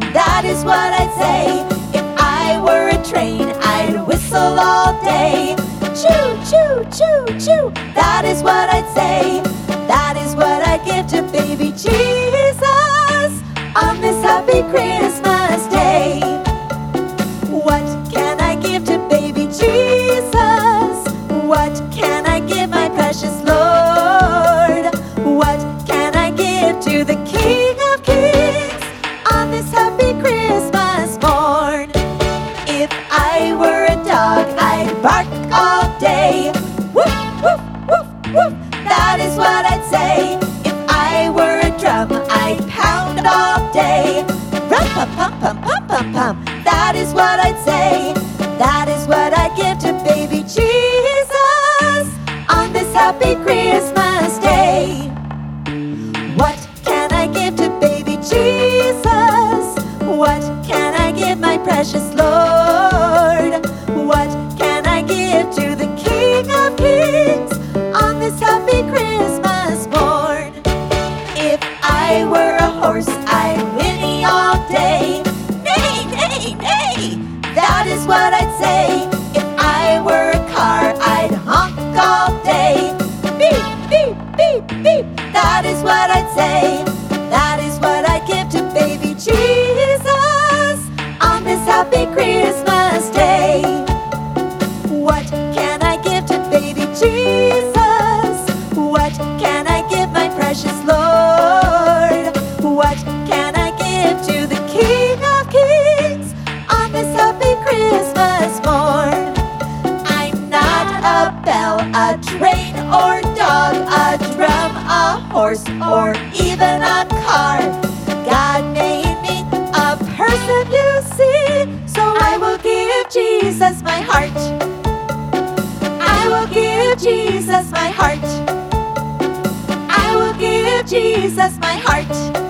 That is what I'd say. If I were a train, I'd whistle all day. Choo, choo, choo, choo. That is what I'd say. That is what I'd give to baby Jesus on this happy Christmas day. What can I give to baby Jesus? What can I give my precious Lord? What can I give to the King of Kings on this happy Christmas morn? If I were a dog, I'd bark all day. Woof, woof, woof, woof. That is what I'd say. If I were a drum, I'd pound all day. Rum, pum, pum, pum, pum, pum, pum. That is what I'd say. That is what I'd give to baby Jesus on this happy Christmas day. What can I give to baby Jesus? What can I give my precious Lord? What can I give to the King of Kings on this happy Christmas morn? If I were a horse, I'd whinny all day. Neigh, neigh, neigh. That is what I'd say. If I were a car, I'd honk all day. Beep, beep, beep, beep. That is what I'd say. That is what I'd give to baby Jesus on this happy Christmas day. What can I give to baby Jesus? What can I give my precious Lord? What can I give to the King of Kings on this happy Christmas morn? I'm not a bell, a train or dog, a drum, a horse, or even a car. God made me a person, you see, so I will give Jesus my heart. I will give Jesus my heart. I will give Jesus my heart.